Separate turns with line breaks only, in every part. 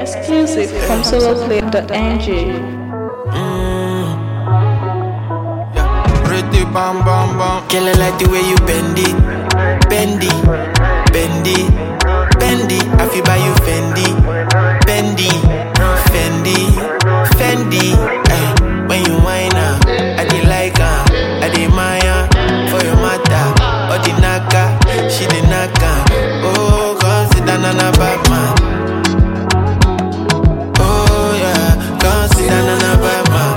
Exclusive from soloplay.ng.
Pretty bam bam bam.
Girl, I like the way you bend it, bend it, bend it, bend it. I feel by you Fendi, Fendi, Fendi, Fendi. Ay, when you whine I dey like I dey Maya for your mata. Or the naka, she the naka. Oh, consider nana bad man. Oh yeah, consider nana bad man.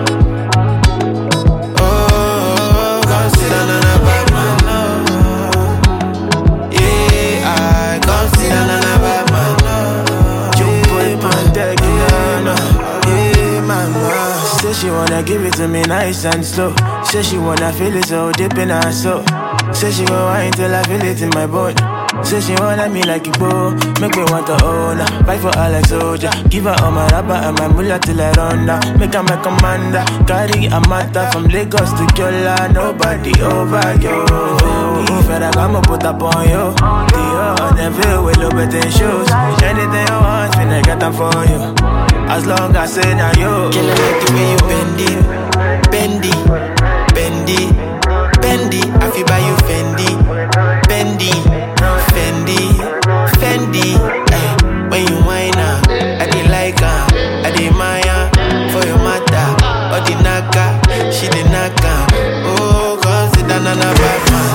She wanna give it to me nice and slow. Say she wanna feel it so deep in her soul. Say she gon' wine till I feel it in my bone. Say she wanna me like a bow. Make me want to own her. Fight for her like soldier. Give her all my rubber and my mullah till I run down. Make her my commander. Carry a matter from Lagos to Kyola. Nobody over you. If I come put up on you. The never will look better in shoes. Anything you want, finna get them for you. As long as I say now you. Girl, I like the way you bend it, bend it, bend it, bend it. I feel by you Fendi, Fendi, Fendi, Fendi. Ay, when you whine I dey like I dey Maya for your mata. Or the naka, she the naka. Oh, consider nana bad man.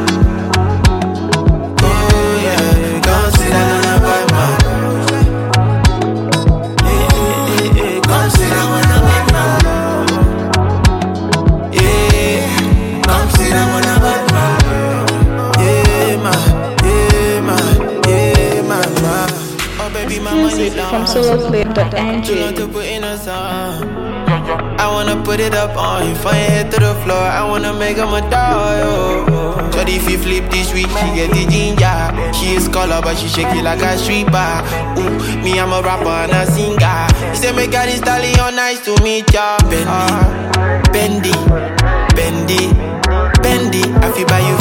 Oh yeah, consider nana bad man.
Music from soloplay.ng.
I wanna put it up on you, from your head to the floor. I wanna make him a doll. So if you flip this week, she get the ginger. She is color, but she shake it like a street bar. Ooh, me I'm a rapper and a singer. He say make her this stallion, nice to meet ya. Bendy, bendy, bendy, bendy. I feel by you